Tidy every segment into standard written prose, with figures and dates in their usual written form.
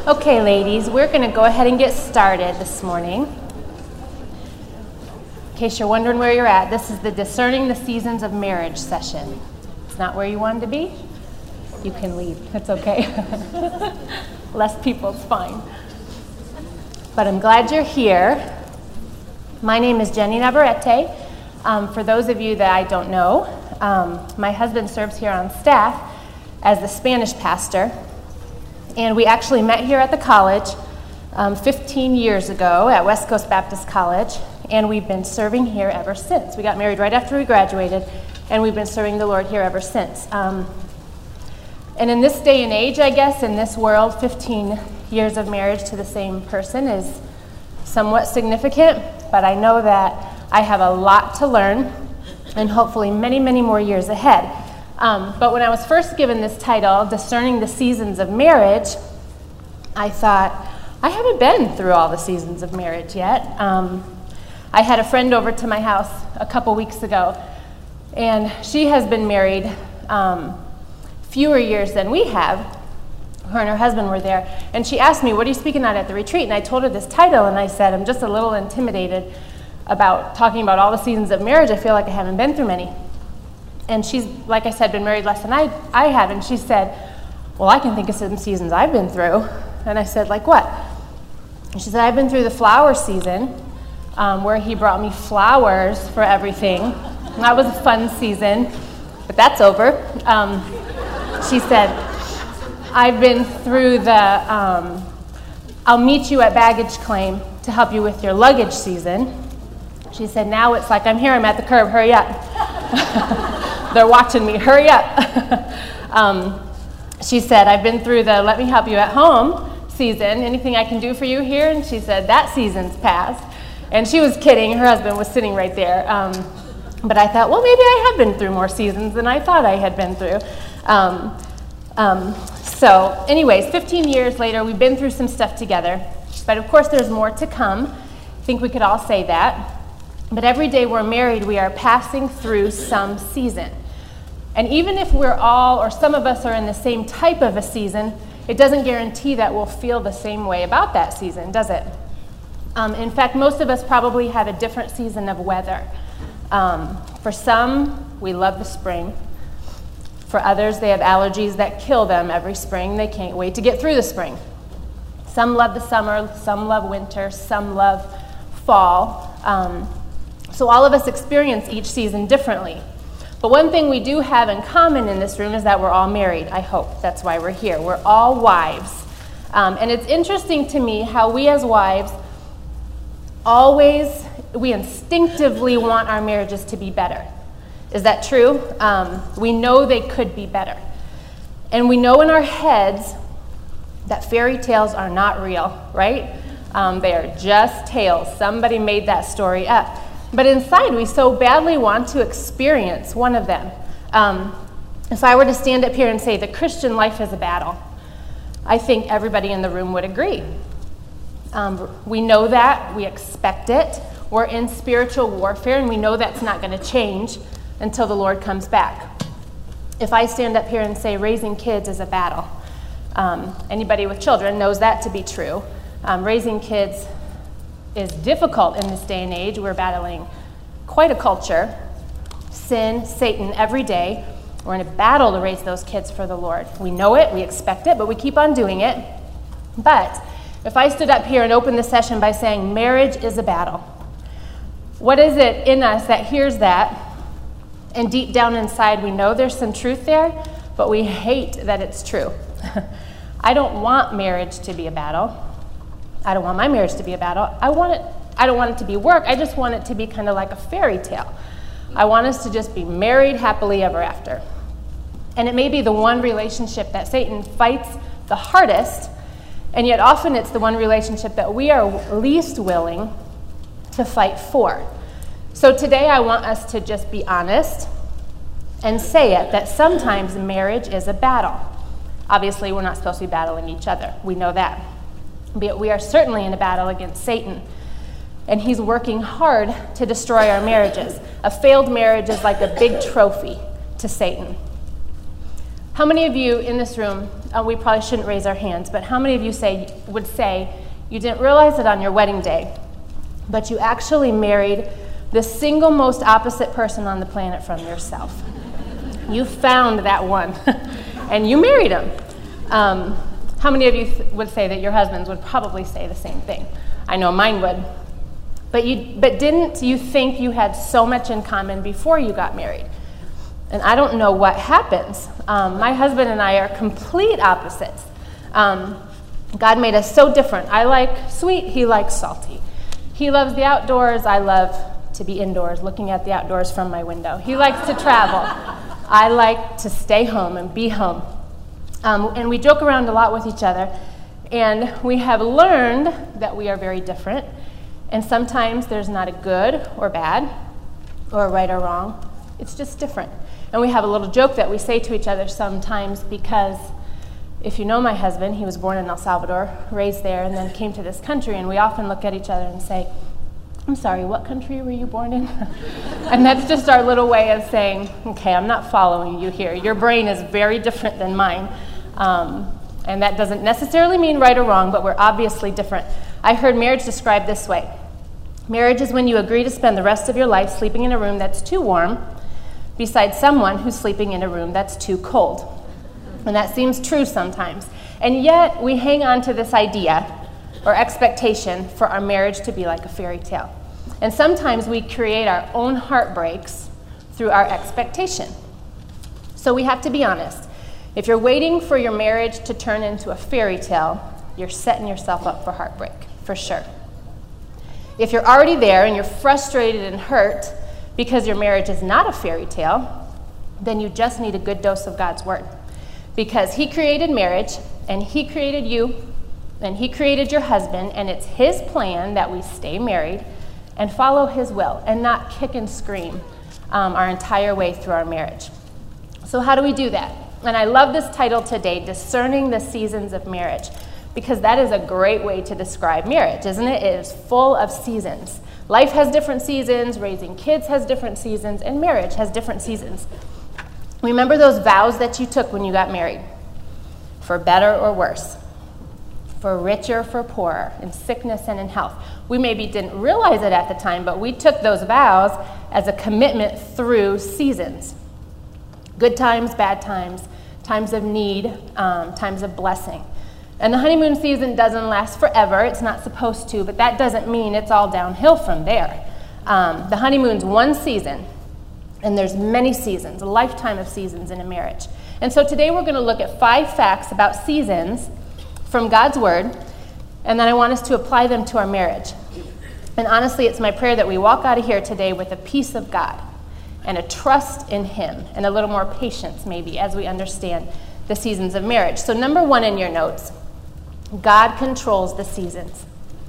Okay, ladies, we're going to go ahead and get started this morning. In case you're wondering where you're at, this is the Discerning the Seasons of Marriage session. It's not where you wanted to be? You can leave. It's okay. Less people, it's fine. But I'm glad you're here. My name is Jenny Navarrete. For those of you that I don't know, my husband serves here on staff as the Spanish pastor. And we actually met here at the college 15 years ago at West Coast Baptist College, and we've been serving here ever since. We got married right after we graduated, and we've been serving the Lord here ever since. And in this day and age, I guess, in this world, 15 years of marriage to the same person is somewhat significant, but I know that I have a lot to learn, and hopefully many, many more years ahead. But when I was first given this title, Discerning the Seasons of Marriage, I thought, I haven't been through all the seasons of marriage yet. I had a friend over to my house a couple weeks ago, and she has been married fewer years than we have. Her and her husband were there, and she asked me, what are you speaking on at the retreat? And I told her this title, and I said, I'm just a little intimidated about talking about all the seasons of marriage. I feel like I haven't been through many. And she's, like I said, been married less than I have. And she said, well, I can think of some seasons I've been through. And I said, like what? And she said, I've been through the flower season, where he brought me flowers for everything. And that was a fun season, but that's over. She said, I've been through the I'll meet you at baggage claim to help you with your luggage season. She said, now it's like, I'm here, I'm at the curb, hurry up. They're watching me, hurry up. She said, I've been through the let me help you at home season. Anything I can do for you here? And she said, that season's passed. And she was kidding. Her husband was sitting right there. But I thought, well, maybe I have been through more seasons than I thought I had been through. So anyways, 15 years later, we've been through some stuff together. But of course, there's more to come. I think we could all say that. But every day we're married, we are passing through some season. And even if we're all, or some of us are in the same type of a season, it doesn't guarantee that we'll feel the same way about that season, does it? In fact, most of us probably have a different season of weather. For some, we love the spring. For others, they have allergies that kill them every spring. They can't wait to get through the spring. Some love the summer, some love winter, some love fall. So all of us experience each season differently. But one thing we do have in common in this room is that we're all married, I hope. That's why we're here. We're all wives. And it's interesting to me how we as wives we instinctively want our marriages to be better. Is that true? We know they could be better. And we know in our heads that fairy tales are not real, right? They are just tales. Somebody made that story up. But inside, we so badly want to experience one of them. If I were to stand up here and say the Christian life is a battle, I think everybody in the room would agree. We know that. We expect it. We're in spiritual warfare, and we know that's not going to change until the Lord comes back. If I stand up here and say raising kids is a battle, anybody with children knows that to be true. Raising kids is difficult in this day and age. We're battling quite a culture, sin, Satan every day. We're in a battle to raise those kids for the Lord. We know it, we expect it, but we keep on doing it. But if I stood up here and opened the session by saying marriage is a battle, what is it in us that hears that? And deep down inside, we know there's some truth there, but we hate that it's true. I don't want marriage to be a battle. I don't want my marriage to be a battle. I don't want it to be work. I just want it to be kind of like a fairy tale. I want us to just be married happily ever after. And it may be the one relationship that Satan fights the hardest, and yet often it's the one relationship that we are least willing to fight for. So today I want us to just be honest and say it, that sometimes marriage is a battle. Obviously, we're not supposed to be battling each other. We know that. But we are certainly in a battle against Satan. And he's working hard to destroy our marriages. A failed marriage is like a big trophy to Satan. How many of you in this room, we probably shouldn't raise our hands, but how many of you would say you didn't realize it on your wedding day, but you actually married the single most opposite person on the planet from yourself? You found that one, and you married him. How many of you would say that your husbands would probably say the same thing? I know mine would. But didn't you think you had so much in common before you got married? And I don't know what happens. My husband and I are complete opposites. God made us so different. I like sweet, he likes salty. He loves the outdoors, I love to be indoors, looking at the outdoors from my window. He likes to travel. I like to stay home and be home. And we joke around a lot with each other. And we have learned that we are very different. And sometimes there's not a good or bad, or a right or wrong. It's just different. And we have a little joke that we say to each other sometimes, because if you know my husband, he was born in El Salvador, raised there, and then came to this country, and we often look at each other and say, I'm sorry, what country were you born in? And that's just our little way of saying, okay, I'm not following you here. Your brain is very different than mine. And that doesn't necessarily mean right or wrong, but we're obviously different. I heard marriage described this way. Marriage is when you agree to spend the rest of your life sleeping in a room that's too warm beside someone who's sleeping in a room that's too cold. And that seems true sometimes. And yet we hang on to this idea or expectation for our marriage to be like a fairy tale. And sometimes we create our own heartbreaks through our expectation. So we have to be honest. If you're waiting for your marriage to turn into a fairy tale, you're setting yourself up for heartbreak, for sure. If you're already there and you're frustrated and hurt because your marriage is not a fairy tale, then you just need a good dose of God's word. Because he created marriage, and he created you, and he created your husband, and it's his plan that we stay married and follow his will and not kick and scream our entire way through our marriage. So how do we do that? And I love this title today, Discerning the Seasons of Marriage, because that is a great way to describe marriage, isn't it? It is full of seasons. Life has different seasons, raising kids has different seasons, and marriage has different seasons. Remember those vows that you took when you got married? For better or worse, for richer, for poorer, in sickness and in health. We maybe didn't realize it at the time, but we took those vows as a commitment through seasons. Good times, bad times, times of need, times of blessing. And the honeymoon season doesn't last forever. It's not supposed to, but that doesn't mean it's all downhill from there. The honeymoon's one season, and there's many seasons, a lifetime of seasons in a marriage. And so today we're going to look at 5 facts about seasons from God's Word, and then I want us to apply them to our marriage. And honestly, it's my prayer that we walk out of here today with a peace of God and a trust in him and a little more patience maybe as we understand the seasons of marriage. So number 1 in your notes, God controls the seasons.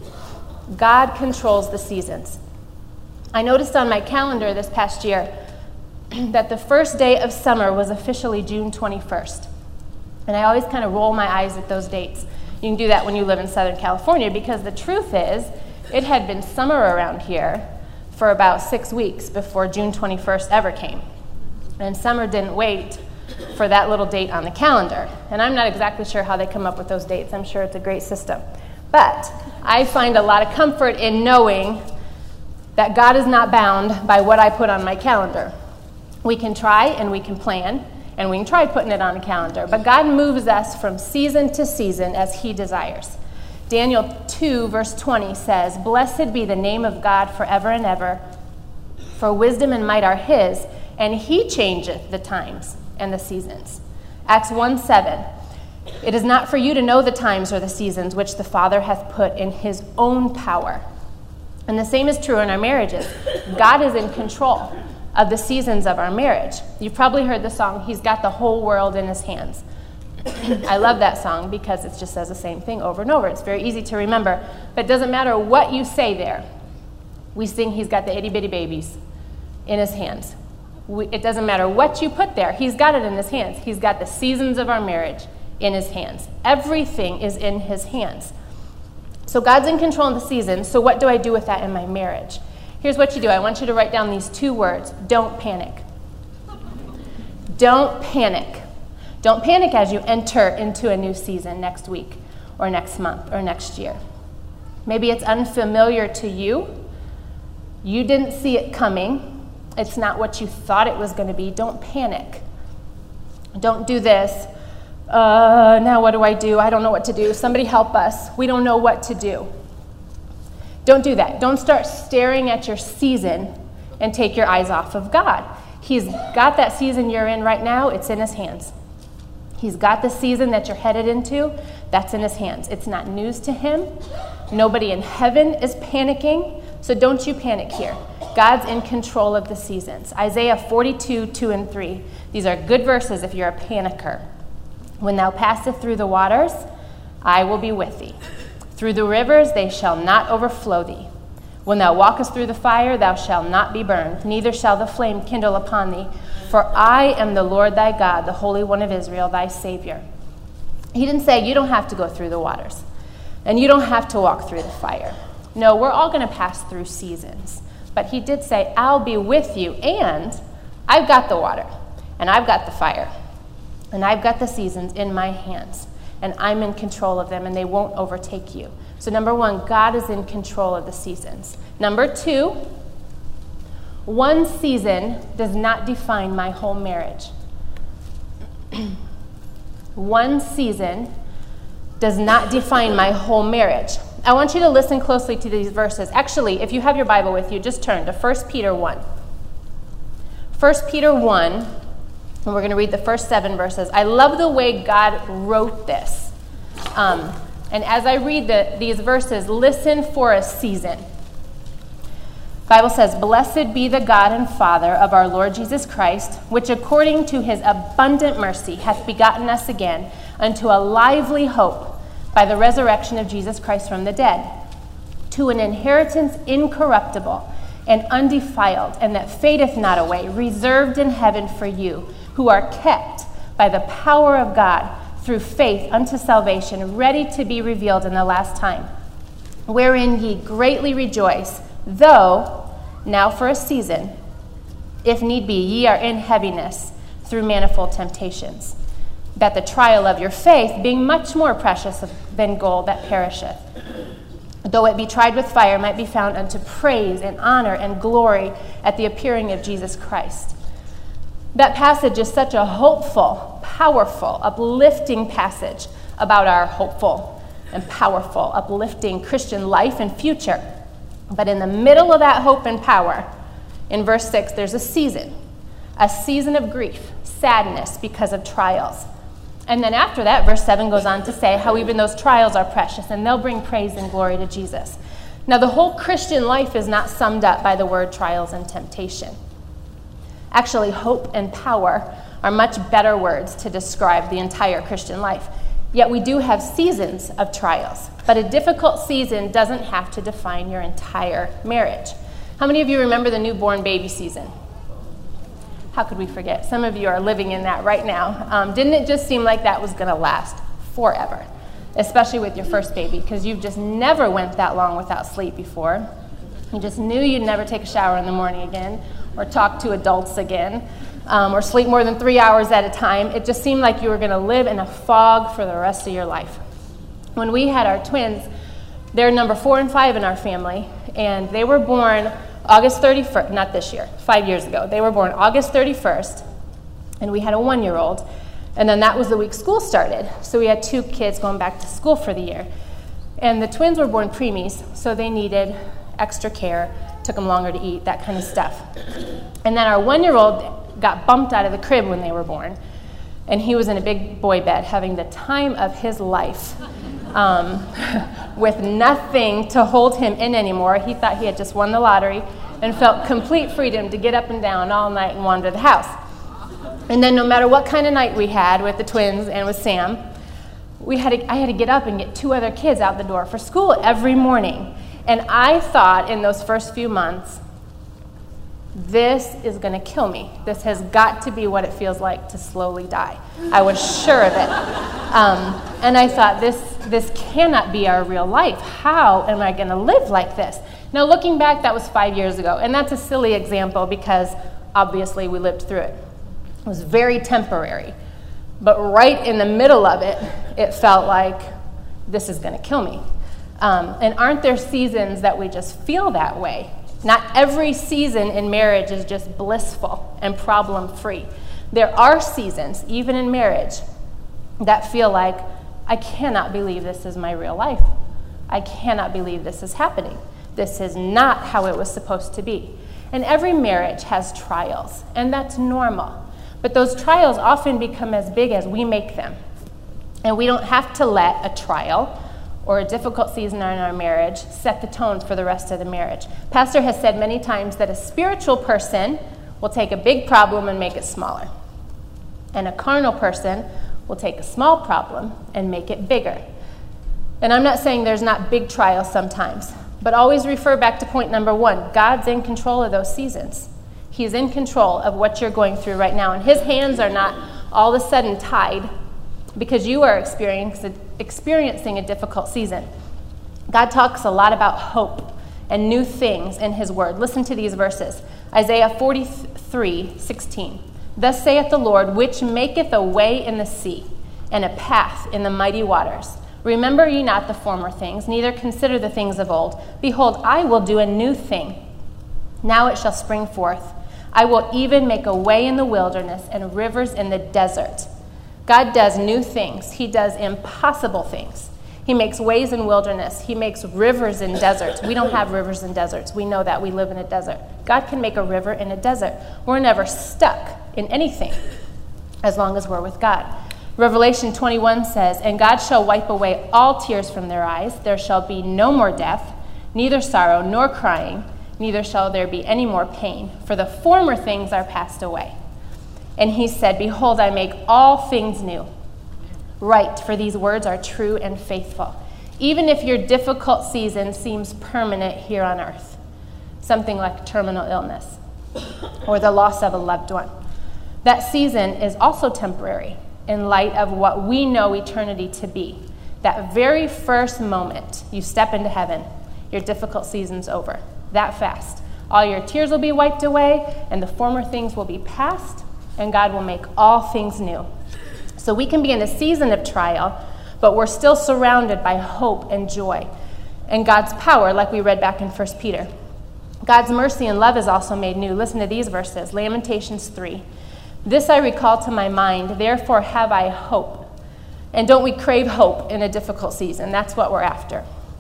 God controls the seasons. I noticed on my calendar this past year that the first day of summer was officially June 21st. And I always kind of roll my eyes at those dates. You can do that when you live in Southern California, because the truth is, it had been summer around here for about 6 weeks before June 21st ever came. And summer didn't wait for that little date on the calendar. And I'm not exactly sure how they come up with those dates. I'm sure it's a great system. But I find a lot of comfort in knowing that God is not bound by what I put on my calendar. We can try and we can plan, and we can try putting it on a calendar. But God moves us from season to season as he desires. Daniel 2, verse 20 says, "Blessed be the name of God forever and ever, for wisdom and might are his, and he changeth the times and the seasons." Acts 1:7, "It is not for you to know the times or the seasons which the Father hath put in his own power." And the same is true in our marriages. God is in control of the seasons of our marriage. You've probably heard the song, "He's got the whole world in his hands." I love that song because it just says the same thing over and over. It's very easy to remember, but it doesn't matter what you say there. We sing, "He's got the itty bitty babies in his hands." It doesn't matter what you put there. He's got it in his hands. He's got the seasons of our marriage in his hands. Everything is in his hands. So God's in control of the seasons. So what do I do with that in my marriage? Here's what you do. I want you to write down these 2 words. Don't panic. Don't panic. Don't panic as you enter into a new season next week or next month or next year. Maybe it's unfamiliar to you. You didn't see it coming. It's not what you thought it was going to be. Don't panic. Don't do this. Now what do? I don't know what to do. Somebody help us. We don't know what to do. Don't do that. Don't start staring at your season and take your eyes off of God. He's got that season you're in right now. It's in his hands. He's got the season that you're headed into. That's in his hands. It's not news to him. Nobody in heaven is panicking. So don't you panic here. God's in control of the seasons. Isaiah 42, 2 and 3. These are good verses if you're a panicker. When thou passest through the waters, I will be with thee. Through the rivers, they shall not overflow thee. When thou walkest through the fire, thou shalt not be burned, neither shall the flame kindle upon thee. For I am the Lord thy God, the Holy One of Israel, thy Savior. He didn't say you don't have to go through the waters, and you don't have to walk through the fire. No, we're all going to pass through seasons. But he did say, I'll be with you, and I've got the water, and I've got the fire, and I've got the seasons in my hands, and I'm in control of them, and they won't overtake you. So number one, God is in control of the seasons. Number two, one season does not define my whole marriage. One season does not define my whole marriage. I want you to listen closely to these verses. Actually, if you have your Bible with you, just turn to 1 Peter 1. 1 Peter 1, and we're going to read the first 7 verses. I love the way God wrote this. And as I read these verses, listen for a season. The Bible says, Blessed be the God and Father of our Lord Jesus Christ, which according to his abundant mercy hath begotten us again unto a lively hope by the resurrection of Jesus Christ from the dead, to an inheritance incorruptible and undefiled, and that fadeth not away, reserved in heaven for you, who are kept by the power of God through faith unto salvation, ready to be revealed in the last time, wherein ye greatly rejoice, though now for a season, if need be, ye are in heaviness through manifold temptations, that the trial of your faith, being much more precious than gold that perisheth, though it be tried with fire, might be found unto praise and honor and glory at the appearing of Jesus Christ. That passage is such a hopeful, powerful, uplifting passage about our hopeful and powerful, uplifting Christian life and future. But in the middle of that hope and power, in verse 6, there's a season of grief, sadness because of trials. And then after that, verse 7 goes on to say how even those trials are precious and they'll bring praise and glory to Jesus. Now, the whole Christian life is not summed up by the word trials and temptation. Actually, hope and power are much better words to describe the entire Christian life. Yet we do have seasons of trials. But a difficult season doesn't have to define your entire marriage. How many of you remember the newborn baby season? How could we forget? Some of you are living in that right now. Didn't it just seem like that was going to last forever? Especially with your first baby, because you've just never went that long without sleep before. You just knew you'd never take a shower in the morning again, or talk to adults again, or sleep more than 3 hours at a time. It just seemed like you were going to live in a fog for the rest of your life. When we had our twins, they're number 4 and 5 in our family, and they were born August 31st, not this year, 5 years ago. They were born August 31st, and we had a 1-year-old, and then that was the week school started. So we had 2 kids going back to school for the year. And the twins were born preemies, so they needed extra care, took them longer to eat, that kind of stuff. And then our 1-year-old got bumped out of the crib when they were born, and he was in a big boy bed having the time of his life. With nothing to hold him in anymore. He thought he had just won the lottery and felt complete freedom to get up and down all night and wander the house. And then no matter what kind of night we had with the twins and with Sam, I had to get up and get 2 other kids out the door for school every morning. And I thought in those first few months, this is going to kill me. This has got to be what it feels like to slowly die. I was sure of it. And I thought, this cannot be our real life. How am I going to live like this? Now, looking back, that was 5 years ago. And that's a silly example because obviously we lived through it. It was very temporary. But right in the middle of it, it felt like this is going to kill me. And aren't there seasons that we just feel that way? Not every season in marriage is just blissful and problem-free. There are seasons, even in marriage, that feel like, I cannot believe this is my real life. I cannot believe this is happening. This is not how it was supposed to be. And every marriage has trials, and that's normal. But those trials often become as big as we make them. And we don't have to let a trial or a difficult season in our marriage set the tone for the rest of the marriage. Pastor has said many times that a spiritual person will take a big problem and make it smaller. And a carnal person will take a small problem and make it bigger. And I'm not saying there's not big trials sometimes, but always refer back to point number 1. God's in control of those seasons. He's in control of what you're going through right now. And his hands are not all of a sudden tied because you are experiencing a difficult season. God talks a lot about hope and new things in his word. Listen to these verses. Isaiah 43:16. Thus saith the Lord, which maketh a way in the sea, and a path in the mighty waters. Remember ye not the former things, neither consider the things of old. Behold, I will do a new thing. Now it shall spring forth. I will even make a way in the wilderness and rivers in the desert. God does new things. He does impossible things. He makes ways in wilderness. He makes rivers in deserts. We don't have rivers in deserts. We know that. We live in a desert. God can make a river in a desert. We're never stuck in anything as long as we're with God. Revelation 21 says, and God shall wipe away all tears from their eyes. There shall be no more death, neither sorrow nor crying, neither shall there be any more pain, for the former things are passed away. And he said, behold, I make all things new. Right, for these words are true and faithful. Even if your difficult season seems permanent here on earth, something like terminal illness or the loss of a loved one, that season is also temporary in light of what we know eternity to be. That very first moment you step into heaven, your difficult season's over. That fast. All your tears will be wiped away, and the former things will be past, and God will make all things new. So we can be in a season of trial, but we're still surrounded by hope and joy and God's power, like we read back in 1 Peter. God's mercy and love is also made new. Listen to these verses, Lamentations 3. This I recall to my mind, therefore have I hope. And don't we crave hope in a difficult season? That's what we're after.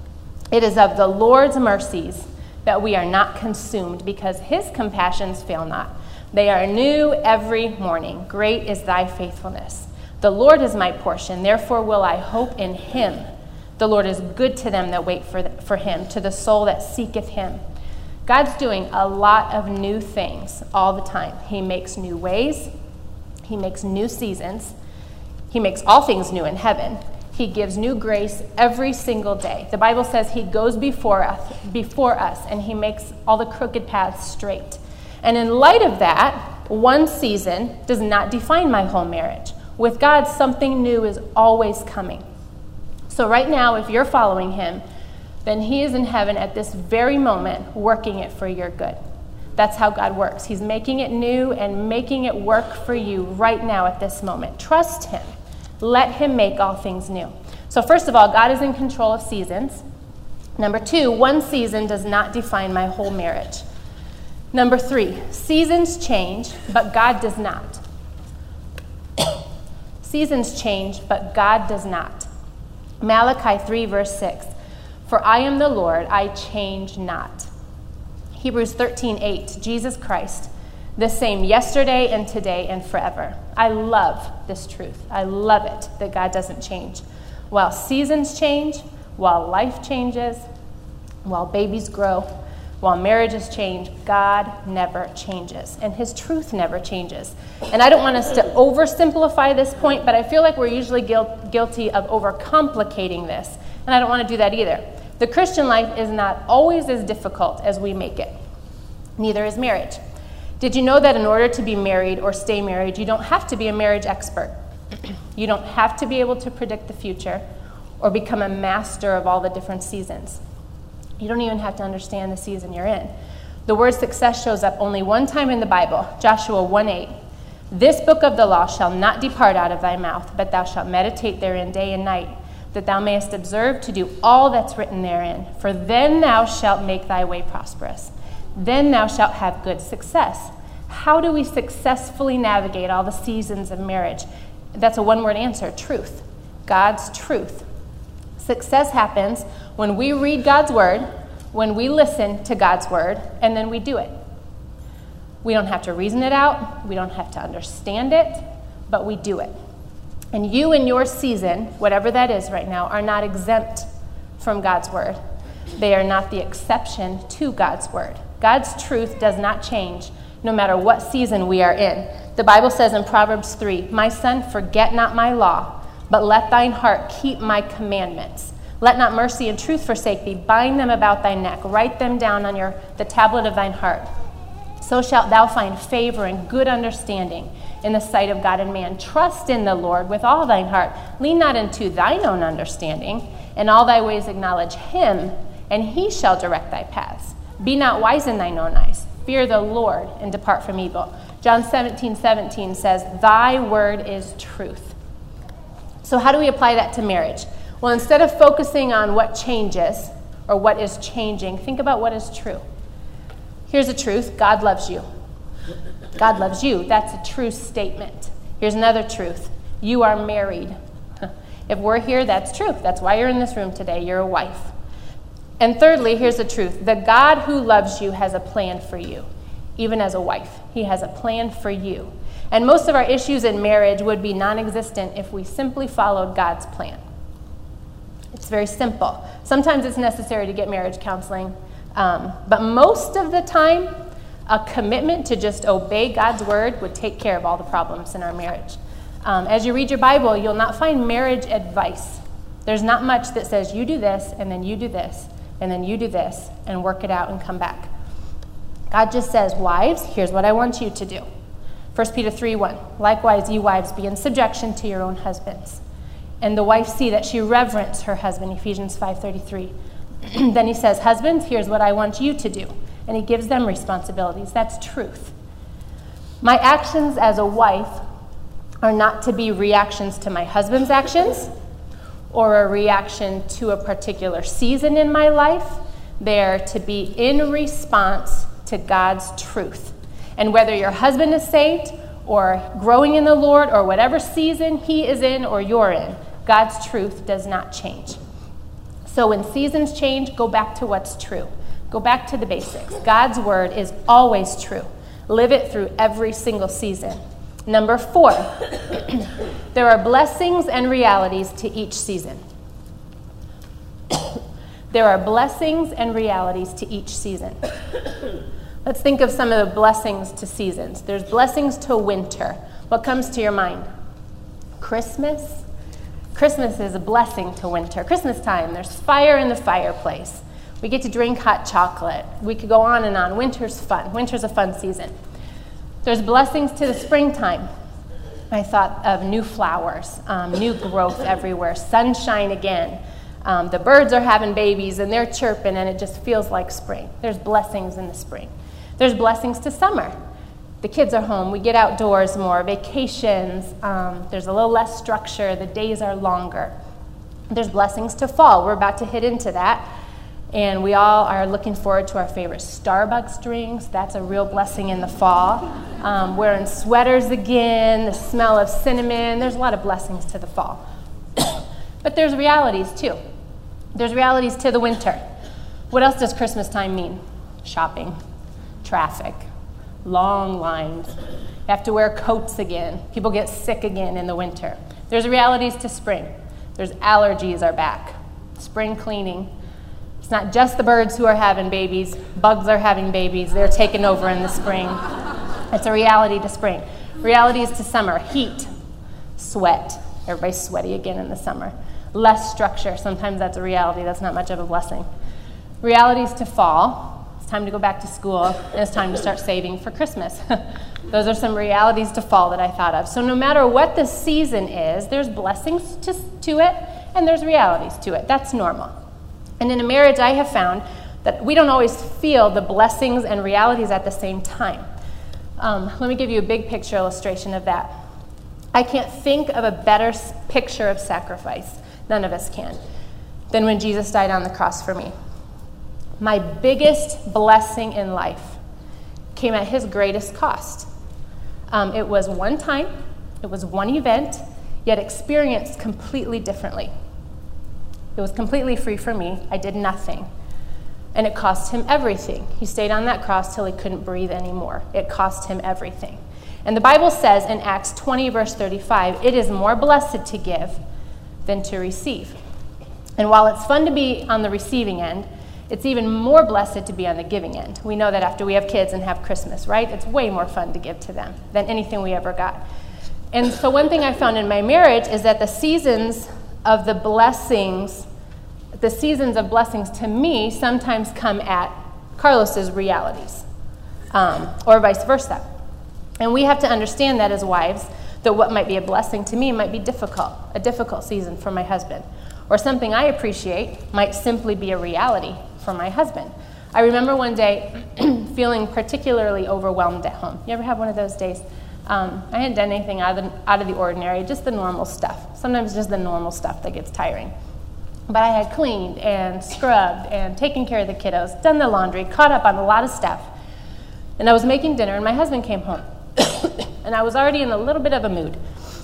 It is of the Lord's mercies that we are not consumed, because his compassions fail not. They are new every morning. Great is thy faithfulness. The Lord is my portion, therefore will I hope in him. The Lord is good to them that wait for him, to the soul that seeketh him. God's doing a lot of new things all the time. He makes new ways. He makes new seasons. He makes all things new in heaven. He gives new grace every single day. The Bible says he goes before us, and he makes all the crooked paths straight. And in light of that, one season does not define my whole marriage. With God, something new is always coming. So right now, if you're following him, then he is in heaven at this very moment, working it for your good. That's how God works. He's making it new and making it work for you right now at this moment. Trust him. Let him make all things new. So first of all, God is in control of seasons. Number 2, one season does not define my whole marriage. Number 3, seasons change, but God does not. Seasons change, but God does not. Malachi 3, verse 6. For I am the Lord, I change not. Hebrews 13:8. Jesus Christ, the same yesterday and today and forever. I love this truth. I love it that God doesn't change. While seasons change, while life changes, while babies grow, while marriages change, God never changes, and his truth never changes. And I don't want us to oversimplify this point, but I feel like we're usually guilty of overcomplicating this, and I don't want to do that either. The Christian life is not always as difficult as we make it. Neither is marriage. Did you know that in order to be married or stay married, you don't have to be a marriage expert? You don't have to be able to predict the future or become a master of all the different seasons. You don't even have to understand the season you're in. The word success shows up only one time in the Bible, Joshua 1:8. This book of the law shall not depart out of thy mouth, but thou shalt meditate therein day and night, that thou mayest observe to do all that's written therein. For then thou shalt make thy way prosperous. Then thou shalt have good success. How do we successfully navigate all the seasons of marriage? That's a one-word answer: truth. God's truth. Success happens when we read God's word, when we listen to God's word, and then we do it. We don't have to reason it out. We don't have to understand it, but we do it. And you in your season, whatever that is right now, are not exempt from God's word. They are not the exception to God's word. God's truth does not change no matter what season we are in. The Bible says in Proverbs 3, "My son, forget not my law, but let thine heart keep my commandments. Let not mercy and truth forsake thee. Bind them about thy neck. Write them down on the tablet of thine heart. So shalt thou find favor and good understanding in the sight of God and man. Trust in the Lord with all thine heart. Lean not into thine own understanding. In all thy ways acknowledge him, and he shall direct thy paths. Be not wise in thine own eyes. Fear the Lord and depart from evil." John 17:17 says, "Thy word is truth." So how do we apply that to marriage? Well, instead of focusing on what changes or what is changing, think about what is true. Here's the truth: God loves you. God loves you. That's a true statement. Here's another truth: you are married. If we're here, that's true. That's why you're in this room today. You're a wife. And thirdly, here's the truth: the God who loves you has a plan for you. Even as a wife, he has a plan for you. And most of our issues in marriage would be non-existent if we simply followed God's plan. It's very simple. Sometimes it's necessary to get marriage counseling, but most of the time, a commitment to just obey God's word would take care of all the problems in our marriage. As you read your Bible, you'll not find marriage advice. There's not much that says you do this, and then you do this, and then you do this, and work it out and come back. God just says, wives, here's what I want you to do. 1 Peter 3:1, "Likewise, ye wives, be in subjection to your own husbands. And the wife see that she reverence her husband," Ephesians 5:33. Then he says, "Husbands, here's what I want you to do." And he gives them responsibilities. That's truth. My actions as a wife are not to be reactions to my husband's actions or a reaction to a particular season in my life. They're to be in response to God's truth. And whether your husband is saved or growing in the Lord or whatever season he is in or you're in, God's truth does not change. So when seasons change, go back to what's true. Go back to the basics. God's word is always true. Live it through every single season. Number 4, there are blessings and realities to each season. There are blessings and realities to each season. Let's think of some of the blessings to seasons. There's blessings to winter. What comes to your mind? Christmas. Christmas is a blessing to winter. Christmas time, there's fire in the fireplace. We get to drink hot chocolate. We could go on and on. Winter's fun. Winter's a fun season. There's blessings to the springtime. I thought of new flowers, new growth everywhere, sunshine again. The birds are having babies and they're chirping and it just feels like spring. There's blessings in the spring. There's blessings to summer. The kids are home. We get outdoors more. Vacations. There's a little less structure. The days are longer. There's blessings to fall. We're about to hit into that. And we all are looking forward to our favorite Starbucks drinks. That's a real blessing in the fall. Wearing sweaters again, the smell of cinnamon. There's a lot of blessings to the fall. But there's realities too. There's realities to the winter. What else does Christmas time mean? Shopping, traffic, long lines. You have to wear coats again. People get sick again in the winter. There's realities to spring. There's allergies are back. Spring cleaning. It's not just the birds who are having babies. Bugs are having babies. They're taking over in the spring. It's a reality to spring. Realities to summer. Heat, sweat. Everybody's sweaty again in the summer. Less structure. Sometimes that's a reality. That's not much of a blessing. Realities to fall. It's time to go back to school, and it's time to start saving for Christmas. Those are some realities to fall that I thought of. So no matter what the season is, there's blessings to it, and there's realities to it. That's normal. And in a marriage, I have found that we don't always feel the blessings and realities at the same time. Let me give you a big picture illustration of that. I can't think of a better picture of sacrifice, none of us can, than when Jesus died on the cross for me. My biggest blessing in life came at his greatest cost. It was one time, it was one event, yet experienced completely differently. It was completely free for me. I did nothing. And it cost him everything. He stayed on that cross till he couldn't breathe anymore. It cost him everything. And the Bible says in Acts 20, verse 35, it is more blessed to give than to receive. And while it's fun to be on the receiving end, it's even more blessed to be on the giving end. We know that after we have kids and have Christmas, right? It's way more fun to give to them than anything we ever got. And so one thing I found in my marriage is that the seasons of blessings to me sometimes come at Carlos's realities, or vice versa. And we have to understand that as wives, that what might be a blessing to me might be a difficult season for my husband. Or something I appreciate might simply be a reality for my husband. I remember one day feeling particularly overwhelmed at home. You ever have one of those days? I hadn't done anything out of the ordinary, just the normal stuff. Sometimes just the normal stuff that gets tiring. But I had cleaned and scrubbed and taken care of the kiddos, done the laundry, caught up on a lot of stuff. And I was making dinner, and my husband came home. And I was already in a little bit of a mood.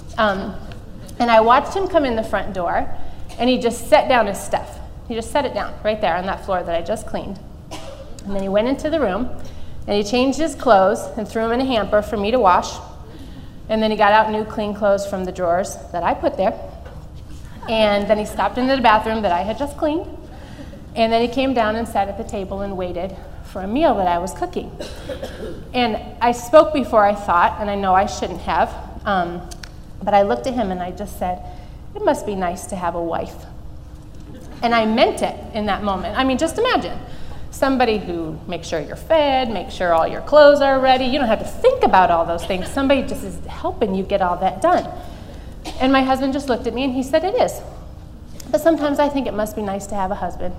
And I watched him come in the front door, and he just set down his stuff. He just set it down right there on that floor that I just cleaned. And then he went into the room, and he changed his clothes and threw them in a hamper for me to wash. And then he got out new clean clothes from the drawers that I put there. And then he stopped into the bathroom that I had just cleaned. And then he came down and sat at the table and waited for a meal that I was cooking. And I spoke before I thought, and I know I shouldn't have, but I looked at him and I just said, it must be nice to have a wife. And I meant it in that moment. I mean, just imagine somebody who makes sure you're fed, makes sure all your clothes are ready. You don't have to think about all those things. Somebody just is helping you get all that done. And my husband just looked at me and he said, it is. But sometimes I think it must be nice to have a husband.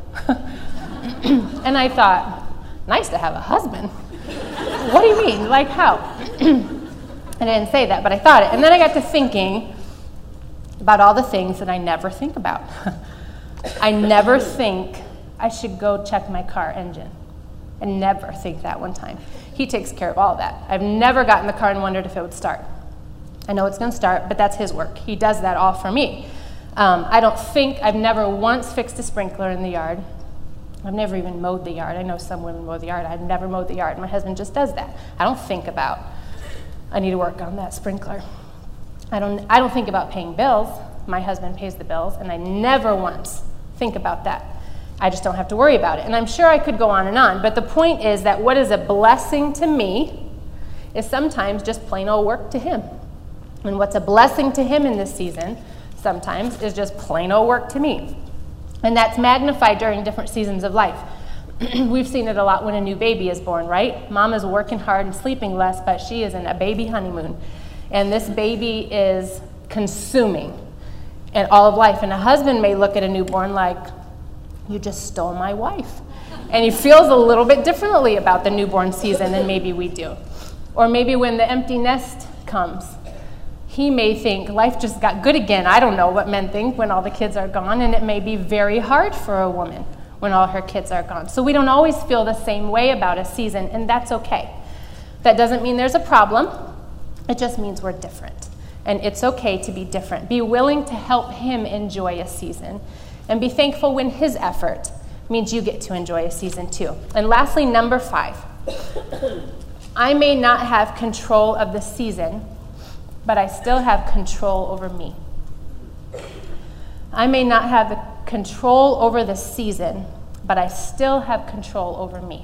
And I thought, nice to have a husband? What do you mean? Like how? I didn't say that, but I thought it. And then I got to thinking about all the things that I never think about. I never think I should go check my car engine. I never think that one time. He takes care of all of that. I've never gotten in the car and wondered if it would start. I know it's going to start, but that's his work. He does that all for me. I've never once fixed a sprinkler in the yard. I've never even mowed the yard. I know some women mow the yard. I've never mowed the yard. My husband just does that. I don't think about, I need to work on that sprinkler. I don't think about paying bills. My husband pays the bills, and I never once think about that. I just don't have to worry about it. And I'm sure I could go on, but the point is that what is a blessing to me is sometimes just plain old work to him. And what's a blessing to him in this season sometimes is just plain old work to me. And that's magnified during different seasons of life. We've seen it a lot when a new baby is born, right? Mom is working hard and sleeping less, but she is in a baby honeymoon. And this baby is consuming and all of life. And a husband may look at a newborn like, you just stole my wife. And he feels a little bit differently about the newborn season than maybe we do. Or maybe when the empty nest comes, he may think life just got good again. I don't know what men think when all the kids are gone, and it may be very hard for a woman when all her kids are gone. So we don't always feel the same way about a season, and that's okay. That doesn't mean there's a problem. It just means we're different. And it's okay to be different. Be willing to help him enjoy a season, and be thankful when his effort means you get to enjoy a season too. And lastly, number 5. I may not have control of the season, but I still have control over me. I may not have the control over the season, but I still have control over me.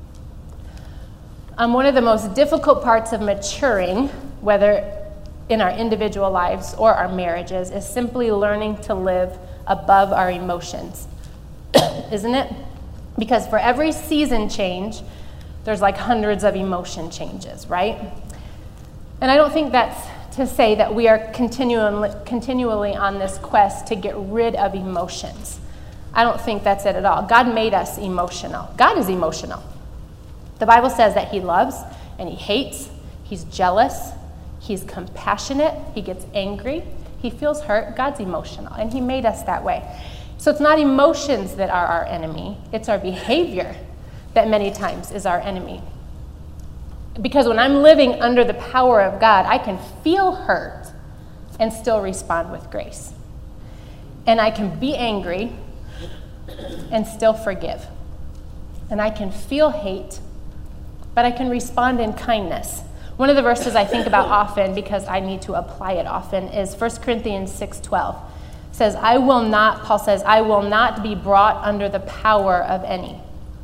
One of the most difficult parts of maturing, whether in our individual lives or our marriages, is simply learning to live above our emotions. Isn't it? Because for every season change, there's like hundreds of emotion changes, right? And I don't think that's to say that we are continually on this quest to get rid of emotions. I don't think that's it at all. God made us emotional. God is emotional. The Bible says that he loves and he hates, he He's jealous. He's compassionate. He gets angry. He feels hurt. God's emotional, and he made us that way. So it's not emotions that are our enemy. It's our behavior that many times is our enemy. Because when I'm living under the power of God, I can feel hurt and still respond with grace. And I can be angry and still forgive. And I can feel hate, but I can respond in kindness. One of the verses I think about often, because I need to apply it often, is 1 Corinthians 6:12. It says, Paul says, I will not be brought under the power of any.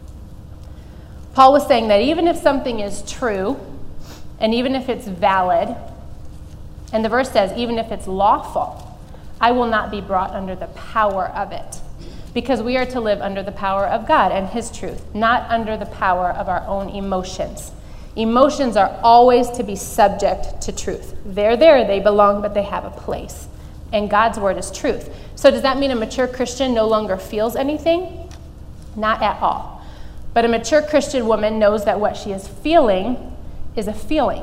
Paul was saying that even if something is true, and even if it's valid, and the verse says, even if it's lawful, I will not be brought under the power of it. Because we are to live under the power of God and his truth, not under the power of our own emotions. Emotions are always to be subject to truth. They're there, they belong, but they have a place. And God's word is truth. So does that mean a mature Christian no longer feels anything? Not at all. But a mature Christian woman knows that what she is feeling is a feeling.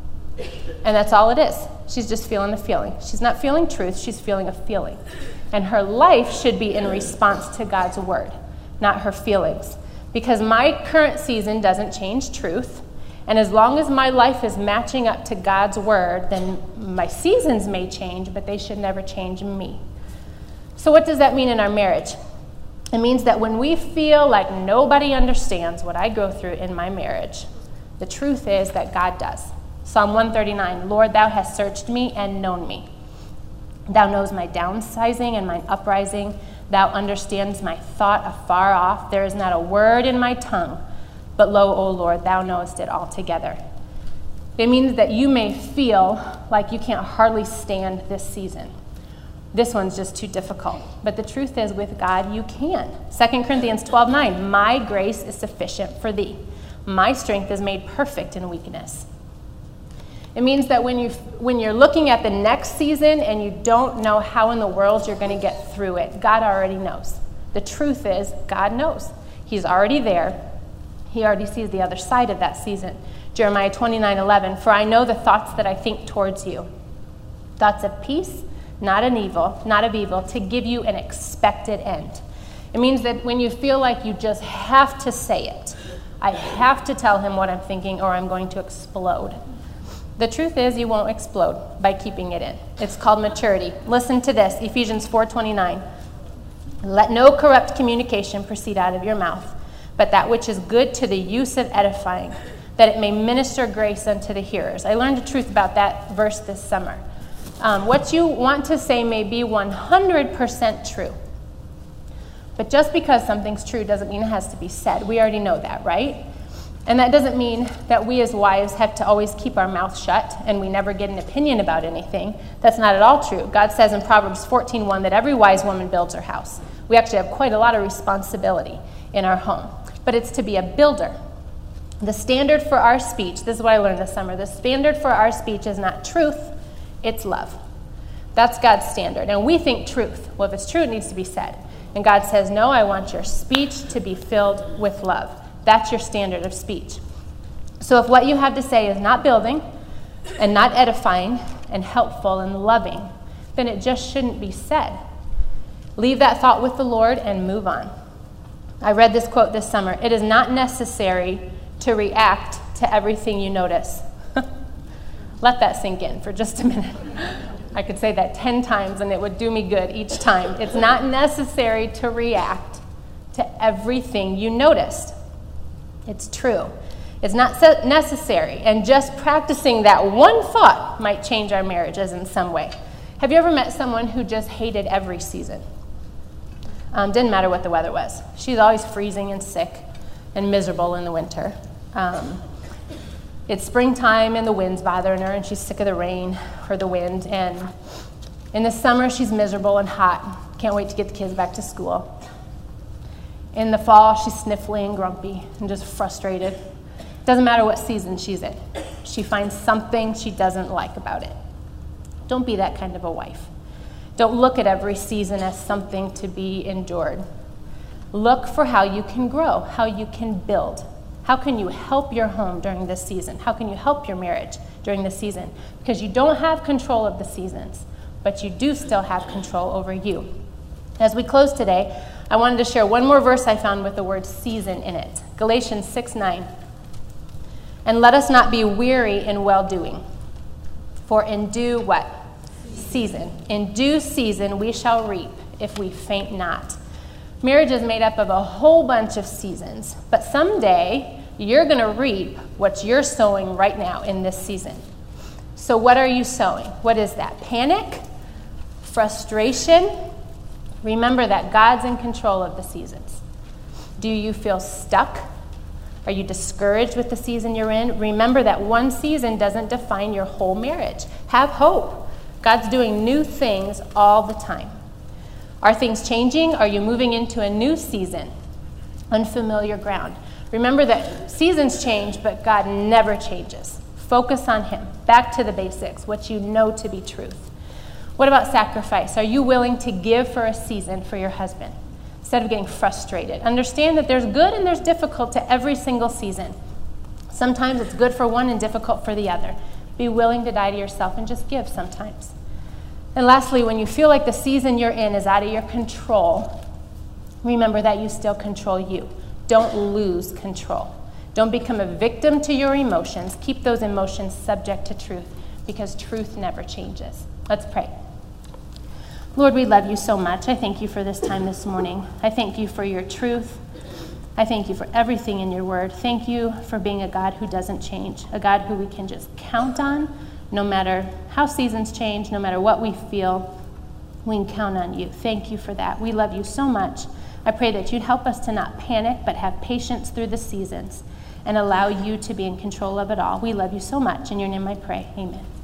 And that's all it is. She's just feeling a feeling. She's not feeling truth, she's feeling a feeling. And her life should be in response to God's word, not her feelings. Because my current season doesn't change truth. And as long as my life is matching up to God's word, then my seasons may change, but they should never change me. So what does that mean in our marriage? It means that when we feel like nobody understands what I go through in my marriage, the truth is that God does. Psalm 139, Lord, thou hast searched me and known me. Thou knows my downsizing and my uprising. Thou understands my thought afar off. There is not a word in my tongue. But lo, O Lord, thou knowest it altogether. It means that you may feel like you can't hardly stand this season. This one's just too difficult. But the truth is, with God, you can. 2 Corinthians 12:9, my grace is sufficient for thee. My strength is made perfect in weakness. It means that when you're looking at the next season and you don't know how in the world you're going to get through it, God already knows. The truth is, God knows. He's already there. He already sees the other side of that season. Jeremiah 29:11, for I know the thoughts that I think towards you. Thoughts of peace, not of evil, to give you an expected end. It means that when you feel like you just have to say it, I have to tell him what I'm thinking or I'm going to explode. The truth is, you won't explode by keeping it in. It's called maturity. Listen to this, Ephesians 4:29. Let no corrupt communication proceed out of your mouth, but that which is good to the use of edifying, that it may minister grace unto the hearers. I learned the truth about that verse this summer. What you want to say may be 100% true. But just because something's true doesn't mean it has to be said. We already know that, right? And that doesn't mean that we as wives have to always keep our mouth shut and we never get an opinion about anything. That's not at all true. God says in Proverbs 14:1 that every wise woman builds her house. We actually have quite a lot of responsibility in our home. But it's to be a builder. The standard for our speech, this is what I learned this summer, the standard for our speech is not truth, it's love. That's God's standard. And we think truth. Well, if it's true, it needs to be said. And God says, no, I want your speech to be filled with love. That's your standard of speech. So if what you have to say is not building and not edifying and helpful and loving, then it just shouldn't be said. Leave that thought with the Lord and move on. I read this quote this summer. It is not necessary to react to everything you notice. Let that sink in for just a minute. I could say that 10 times and it would do me good each time. It's not necessary to react to everything you noticed. It's true. It's not necessary. And just practicing that one thought might change our marriages in some way. Have you ever met someone who just hated every season? Didn't matter what the weather was. She's always freezing and sick and miserable in the winter. It's springtime and the wind's bothering her and she's sick of the rain or the wind. And in the summer, she's miserable and hot. Can't wait to get the kids back to school. In the fall, she's sniffly and grumpy and just frustrated. Doesn't matter what season she's in. She finds something she doesn't like about it. Don't be that kind of a wife. Don't look at every season as something to be endured. Look for how you can grow, how you can build, How can you help your home during this season? How can you help your marriage during this season? Because you don't have control of the seasons, but you do still have control over you. As we close today, I wanted to share one more verse I found with the word season in it. Galatians 6:9. And let us not be weary in well-doing, for in due what? Season. In due season we shall reap if we faint not. Marriage is made up of a whole bunch of seasons, but someday you're going to reap what you're sowing right now in this season. So what are you sowing? What is that? Panic? Frustration? Remember that God's in control of the seasons. Do you feel stuck? Are you discouraged with the season you're in? Remember that one season doesn't define your whole marriage. Have hope. God's doing new things all the time. Are things changing? Are you moving into a new season? Unfamiliar ground. Remember that seasons change, but God never changes. Focus on Him. Back to the basics, what you know to be truth. What about sacrifice? Are you willing to give for a season for your husband instead of getting frustrated? Understand that there's good and there's difficult to every single season. Sometimes it's good for one and difficult for the other. Be willing to die to yourself and just give sometimes. And lastly, when you feel like the season you're in is out of your control, remember that you still control you. Don't lose control. Don't become a victim to your emotions. Keep those emotions subject to truth, because truth never changes. Let's pray. Lord, we love you so much. I thank you for this time this morning. I thank you for your truth. I thank you for everything in your word. Thank you for being a God who doesn't change, a God who we can just count on. No matter how seasons change, no matter what we feel, we can count on you. Thank you for that. We love you so much. I pray that you'd help us to not panic, but have patience through the seasons and allow you to be in control of it all. We love you so much. In your name I pray. Amen.